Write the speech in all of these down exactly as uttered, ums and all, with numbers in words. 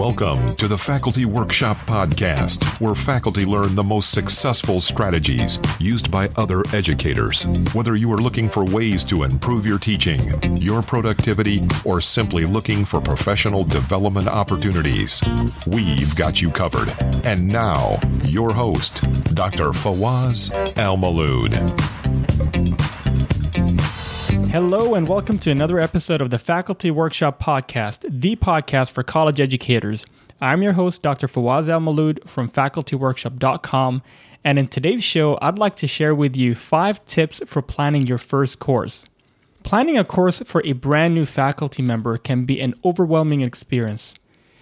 Welcome to the Faculty Workshop Podcast, where faculty learn the most successful strategies used by other educators. Whether you are looking for ways to improve your teaching, your productivity, or simply looking for professional development opportunities, we've got you covered. And now, your host, Doctor Fawaz Al-Malood. Hello and welcome to another episode of the Faculty Workshop Podcast, the podcast for college educators. I'm your host, Doctor Fawaz Al-Malood from faculty workshop dot com, and in today's show, I'd like to share with you five tips for planning your first course. Planning a course for a brand new faculty member can be an overwhelming experience.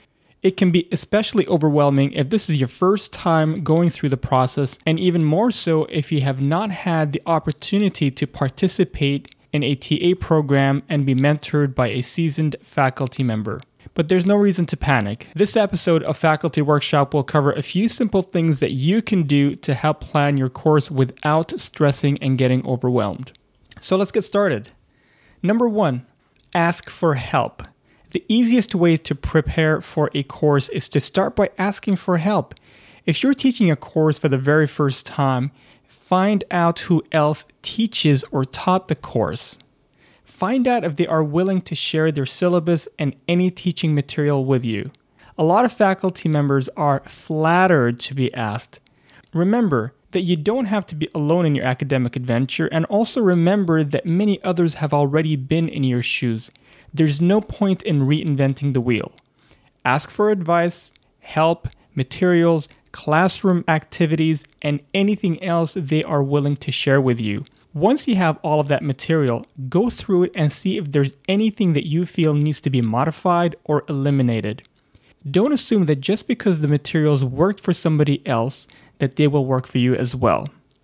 It can be especially overwhelming if this is your first time going through the process, and even more so if you have not had the opportunity to participate in a T A program and be mentored by a seasoned faculty member. But there's no reason to panic. This episode of Faculty Workshop will cover a few simple things that you can do to help plan your course without stressing and getting overwhelmed. So let's get started. Number one, ask for help. The easiest way to prepare for a course is to start by asking for help. If you're teaching a course for the very first time, find out who else teaches or taught the course. Find out if they are willing to share their syllabus and any teaching material with you. A lot of faculty members are flattered to be asked. Remember that you don't have to be alone in your academic adventure, and also remember that many others have already been in your shoes. There's no point in reinventing the wheel. Ask for advice, help, materials, classroom activities, and anything else they are willing to share with you. Once you have all of that material, go through it and see if there's anything that you feel needs to be modified or eliminated. Don't assume that just because the materials worked for somebody else, that they will work for you as well.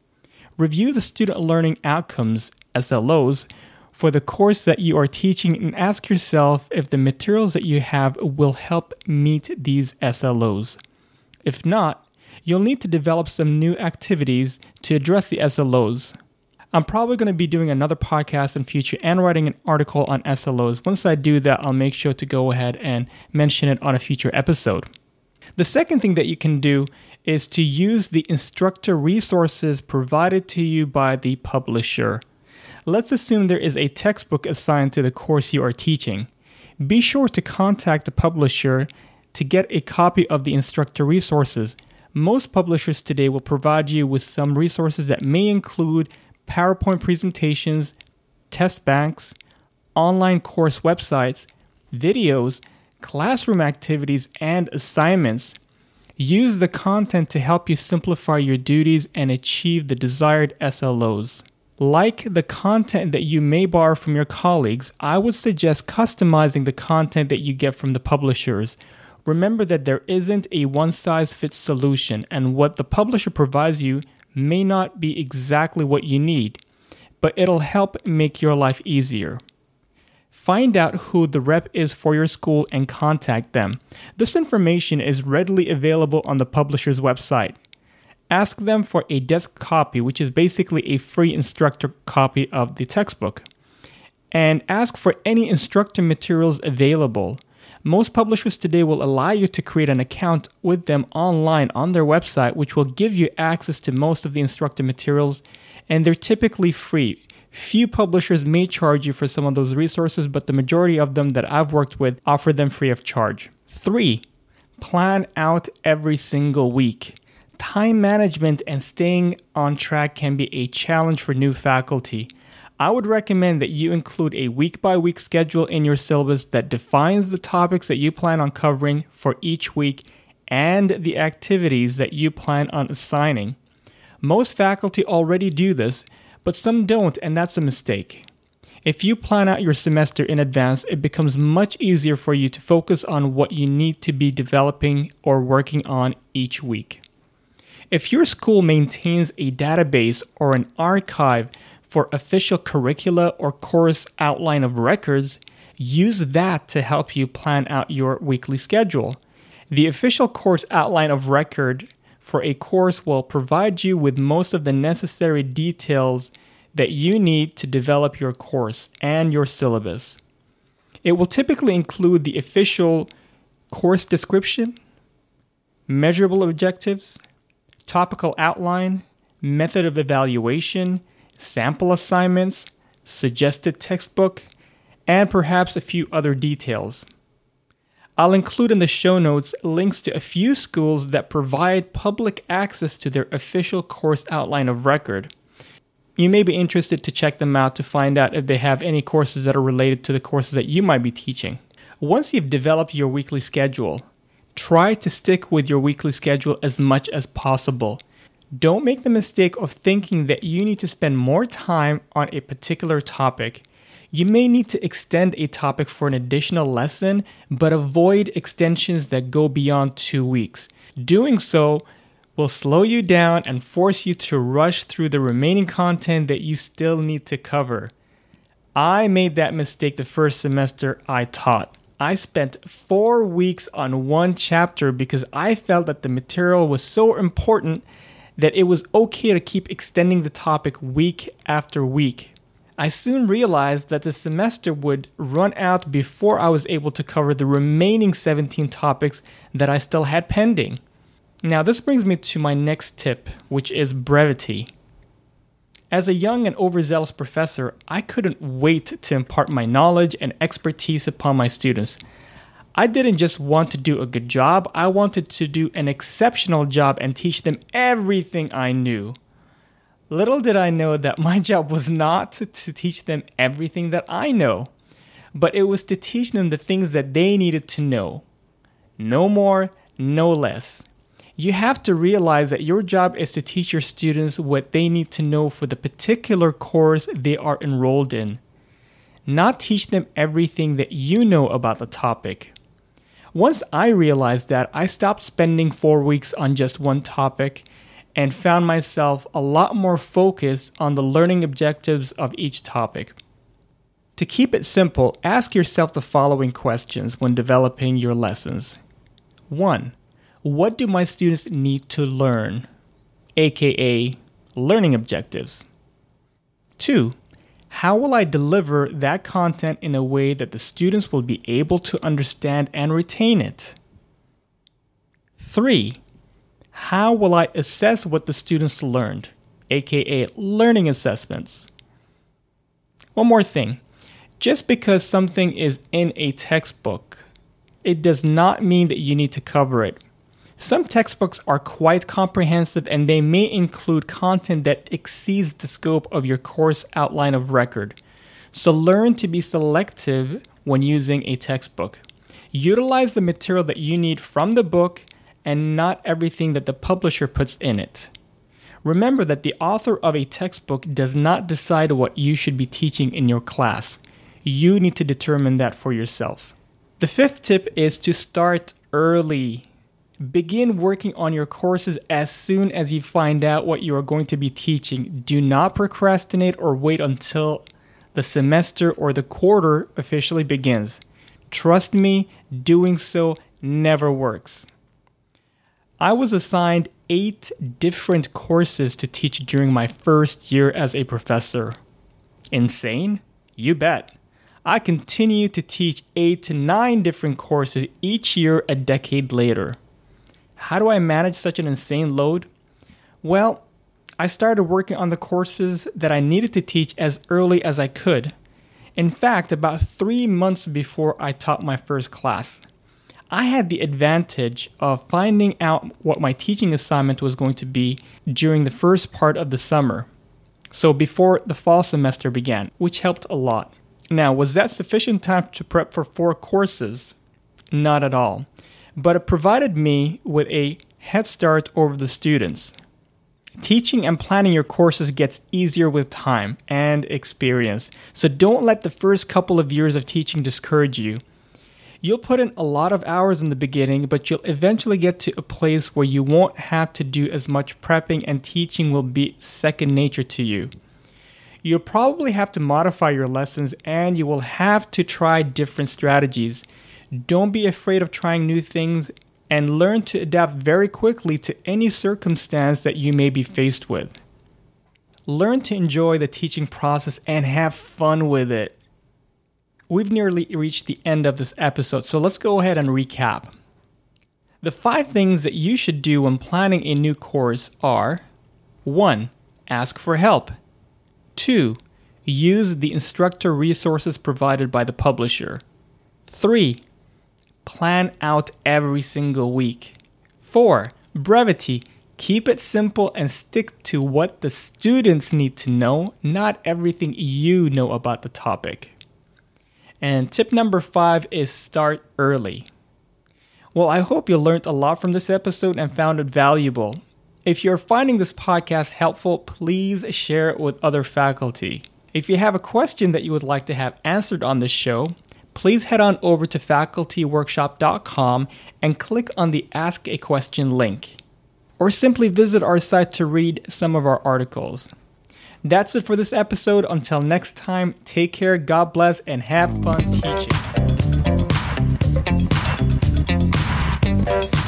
Review the student learning outcomes, S L Os, for the course that you are teaching and ask yourself if the materials that you have will help meet these S L Os. If not, you'll need to develop some new activities to address the S L Os. I'm probably going to be doing another podcast in future and writing an article on S L Os. Once I do that, I'll make sure to go ahead and mention it on a future episode. The second thing that you can do is to use the instructor resources provided to you by the publisher. Let's assume there is a textbook assigned to the course you are teaching. Be sure to contact the publisher to get a copy of the instructor resources. Most publishers today will provide you with some resources that may include PowerPoint presentations, test banks, online course websites, videos, classroom activities, and assignments. Use the content to help you simplify your duties and achieve the desired S L Os. Like the content that you may borrow from your colleagues, I would suggest customizing the content that you get from the publishers. Remember that there isn't a one-size-fits solution, and what the publisher provides you may not be exactly what you need, but it'll help make your life easier. Find out who the rep is for your school and contact them. This information is readily available on the publisher's website. Ask them for a desk copy, which is basically a free instructor copy of the textbook. And ask for any instructor materials available. Most publishers today will allow you to create an account with them online on their website, which will give you access to most of the instructor materials, and they're typically free. Few publishers may charge you for some of those resources, but the majority of them that I've worked with offer them free of charge. Three, plan out every single week. Time management and staying on track can be a challenge for new faculty. I would recommend that you include a week-by-week schedule in your syllabus that defines the topics that you plan on covering for each week and the activities that you plan on assigning. Most faculty already do this, but some don't, and that's a mistake. If you plan out your semester in advance, it becomes much easier for you to focus on what you need to be developing or working on each week. If your school maintains a database or an archive for official curricula or course outline of records, use that to help you plan out your weekly schedule. The official course outline of record for a course will provide you with most of the necessary details that you need to develop your course and your syllabus. It will typically include the official course description, measurable objectives, topical outline, method of evaluation, sample assignments, suggested textbook, and perhaps a few other details. I'll include in the show notes links to a few schools that provide public access to their official course outline of record. You may be interested to check them out to find out if they have any courses that are related to the courses that you might be teaching. Once you've developed your weekly schedule, try to stick with your weekly schedule as much as possible. Don't make the mistake of thinking that you need to spend more time on a particular topic. You may need to extend a topic for an additional lesson, but avoid extensions that go beyond two weeks. Doing so will slow you down and force you to rush through the remaining content that you still need to cover. I made that mistake the first semester I taught. I spent four weeks on one chapter because I felt that the material was so important that it was okay to keep extending the topic week after week. I soon realized that the semester would run out before I was able to cover the remaining seventeen topics that I still had pending. Now, this brings me to my next tip, which is brevity. As a young and overzealous professor, I couldn't wait to impart my knowledge and expertise upon my students. I didn't just want to do a good job, I wanted to do an exceptional job and teach them everything I knew. Little did I know that my job was not to, to teach them everything that I know, but it was to teach them the things that they needed to know. No more, no less. You have to realize that your job is to teach your students what they need to know for the particular course they are enrolled in. Not teach them everything that you know about the topic. Once I realized that, I stopped spending four weeks on just one topic and found myself a lot more focused on the learning objectives of each topic. To keep it simple, ask yourself the following questions when developing your lessons. One, what do my students need to learn? aka learning objectives. Two, how will I deliver that content in a way that the students will be able to understand and retain it? Three, how will I assess what the students learned, aka learning assessments? One more thing. Just because something is in a textbook, it does not mean that you need to cover it. Some textbooks are quite comprehensive and they may include content that exceeds the scope of your course outline of record. So learn to be selective when using a textbook. Utilize the material that you need from the book and not everything that the publisher puts in it. Remember that the author of a textbook does not decide what you should be teaching in your class. You need to determine that for yourself. The fifth tip is to start early. Begin working on your courses as soon as you find out what you are going to be teaching. Do not procrastinate or wait until the semester or the quarter officially begins. Trust me, doing so never works. I was assigned eight different courses to teach during my first year as a professor. Insane? You bet. I continue to teach eight to nine different courses each year a decade later. How do I manage such an insane load? Well, I started working on the courses that I needed to teach as early as I could. In fact, about three months before I taught my first class. I had the advantage of finding out what my teaching assignment was going to be during the first part of the summer. So before the fall semester began, which helped a lot. Now, was that sufficient time to prep for four courses? Not at all. But it provided me with a head start over the students. Teaching and planning your courses gets easier with time and experience, so don't let the first couple of years of teaching discourage you. You'll put in a lot of hours in the beginning, but you'll eventually get to a place where you won't have to do as much prepping and teaching will be second nature to you. You'll probably have to modify your lessons and you will have to try different strategies. Don't be afraid of trying new things and learn to adapt very quickly to any circumstance that you may be faced with. Learn to enjoy the teaching process and have fun with it. We've nearly reached the end of this episode, so let's go ahead and recap. The five things that you should do when planning a new course are: one. Ask for help. two. Use the instructor resources provided by the publisher. three. Plan out every single week. four. Brevity. Keep it simple and stick to what the students need to know, not everything you know about the topic. And tip number five is start early. Well, I hope you learned a lot from this episode and found it valuable. If you're finding this podcast helpful, please share it with other faculty. If you have a question that you would like to have answered on this show, please head on over to faculty workshop dot com and click on the Ask a Question link. Or simply visit our site to read some of our articles. That's it for this episode. Until next time, take care, God bless, and have fun teaching.